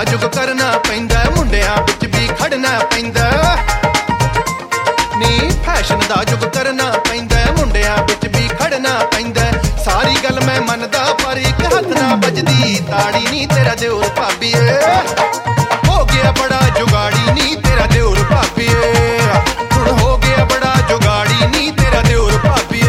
जुग करना पैंदा, मुंडियां विच भी खड़ना पैंदा नी। फैशन दा जुग करना पैंदा, मुंडियां विच भी खड़ना पैंदा। सारी गल मैं मनदा पर एक हथ ना बजदी ताड़ी नी तेरा दिओर भाबीए। हो गया बड़ा जुगाड़ी नी तेरा दिओर भाबीए, हुण हो गया बड़ा जुगाड़ी नी तेरा दिओर भाबीए।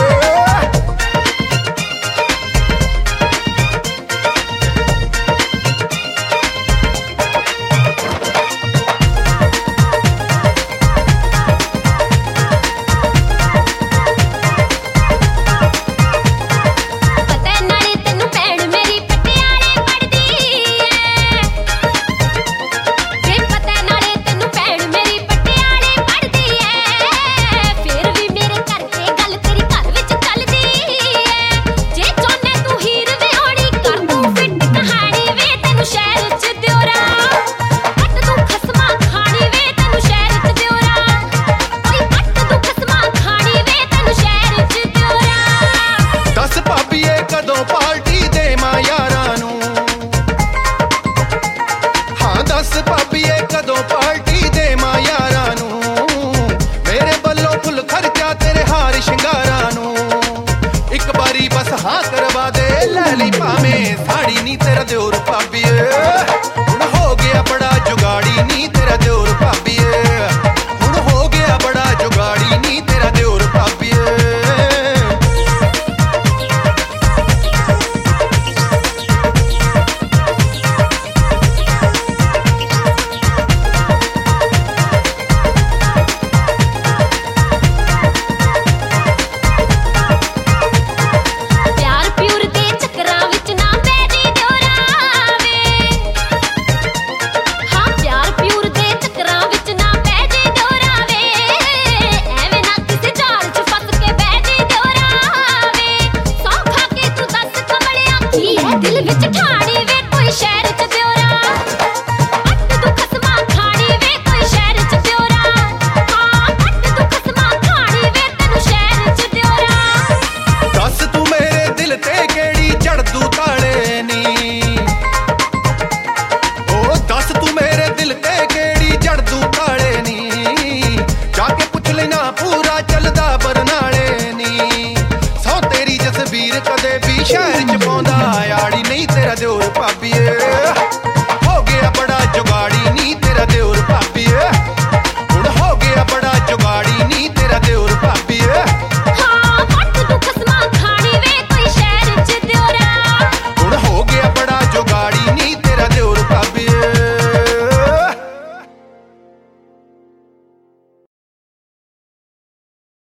बस हाँ करवा दे लैली भावें साड़ी नी तेरा दिओर भाबीए। हुण हो गया बड़ा जुगाड़ी नी तेरा दिओर भाबीए, हुण हो गया बड़ा जुगाड़ी नी तेरा दिओर भाबीए। दिल विच ठाणी वे कोई शहर च दिओरा, अट तू खसमा खाणी वे कोई शहर च दिओरा। हाँ अट तू खसमा खाणी वे तैनू शहर च दिओरा। दस तू मेरे दिल ते केड़ी चढ़दू ताले नी, ओ दस तू मेरे दिल ते केड़ी चढ़दू ताले नी। जाके पुछ लेना पूरा चलदा बरनाले नी, सौ तेरी जसबीर कदे भी शहर